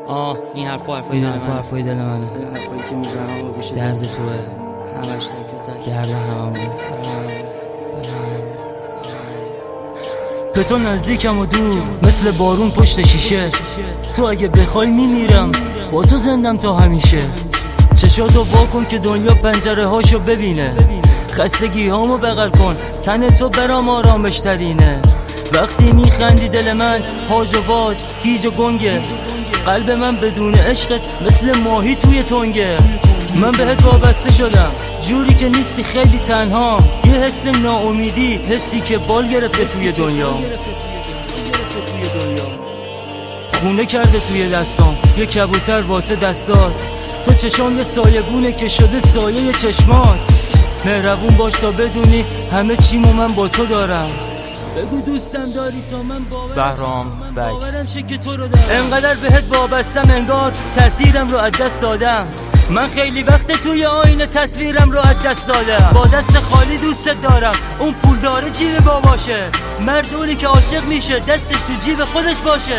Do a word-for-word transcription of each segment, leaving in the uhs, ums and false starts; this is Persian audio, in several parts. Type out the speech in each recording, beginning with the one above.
آه این حرفا حرفای این دل حرفا منه. حرفای دل منه. حرفایی که میزنم و گوش درد توه، همش تک تک درد همم بود. به تو نزدیکم و دور مثل بارون پشت شیشه. تو اگه بخوای میمیرم با تو زندم تا همیشه. چشاتو واکن که دنیا پنجره هاشو ببینه. خستگی هامو بغل کن، تن تو برام آرامش ترینه. وقتی میخندی دل من هاج و واج گیج و گنگه. قلب من بدون عشقت مثل ماهی توی تنگه. من بهت وابسته شدم جوری که نیستی خیلی تنها. یه حس ناامیدی، حسی که بال گرفته توی دنیا. خونه کرده توی دستام یه کبوتر واسه دستات. تو چشام یه سایبونه که شده سایه چشمات. مهربون باش تا بدونی همه چیمو من با تو دارم. بگو دوستم داری تا من بهرام باورم شه که تو رو دارم. انقدر بهت وابستم انگار تأثیرم رو از دست دادم. من خیلی وقت توی آینه تصویرم رو از دست دادم. با دست خالی دوستت دارم، اون پول داره جیب باباشه. مردونی که عاشق میشه دستش تو جیب خودش باشه.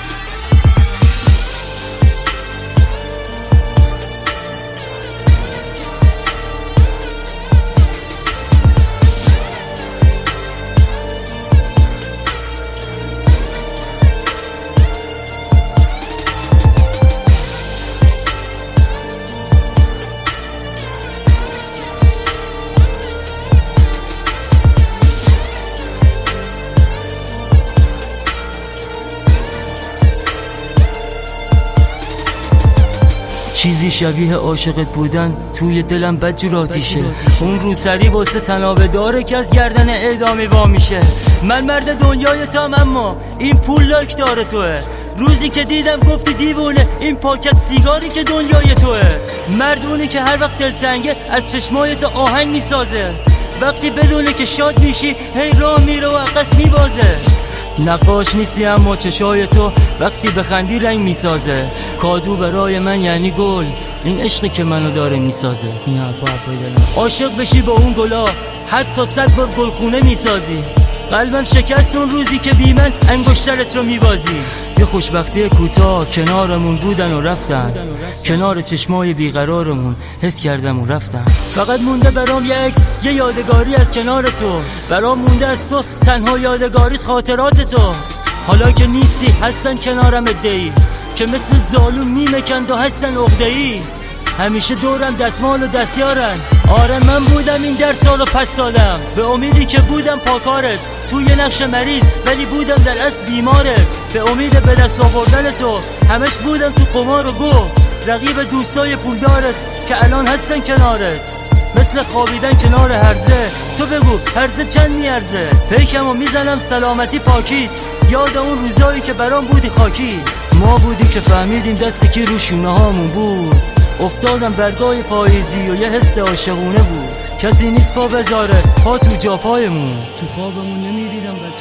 چیزی شبیه عاشقت بودن توی دلم بدجور آتیشه. اون روسری واسه تنابه داره که از گردن اعدامی وا میشه. من مرد دنیای تام اما این پول لایک داره توه. روزی که دیدم گفتی دیوونه این پاکت سیگاری که دنیای توه. مردونی که هر وقت دلتنگه از چشمای تو آهنگ میسازه. وقتی بدونه که شاد میشی هی راه میره و عقص میبازه. نقاش نیستی اما چشای تو وقتی بخندی رنگ میسازه. کادو برای من یعنی گل، این عشقی که منو داره میسازه. این حرفا حرفای دلم. عاشق بشی با اون گلا حتی صد بار گلخونه میسازی. قلبم شکست اون روزی که بی من انگشترت رو میبازی. یه خوشبختی کوتاه کنارمون بودن و رفتن. کنار چشمای بیقرارمون حس کردم و رفتن. فقط مونده برام یه عکس، یه یادگاری از کنار تو. برام مونده از تو تنها یادگاریت خاطرات تو. حالا که نیستی هستن کنارم ادعی که مثل زالون میمکند و هستن عقده‌ای. همیشه دورم دستمال و دستیارن. آره من بودم این در سالو پس دادم به امیدی که بودم پاکارت تو یه نقش مریض ولی بودم در اصل بیمارت. به امید به دست آوردن تو همش بودم تو قمار و گو. رقیب دوستای پولدارت که الان هستن کنارت مثل خوابیدن کنار هرزه. تو بگو هرزه چند میارزه؟ پیکمو میزنم سلامتی پاکیت. یاد اون روزایی که برام بودی خاکی. ما بودیم که فهمیدیم دستی که رو شونه هامون بود. افتادم برگای پاییزی و یه حس عاشقونه بود. کسی نیست پا بذاره پا تو جا پایمون. تو خوابمون نمیدیدم بچه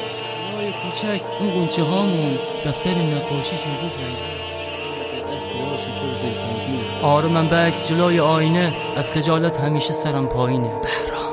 ها رای کوچک اون قنچه هامون. دفتر نقاشیشون بود رنگی. آره من بکس جلوی آینه از خجالت همیشه سرم پایینه. بهرام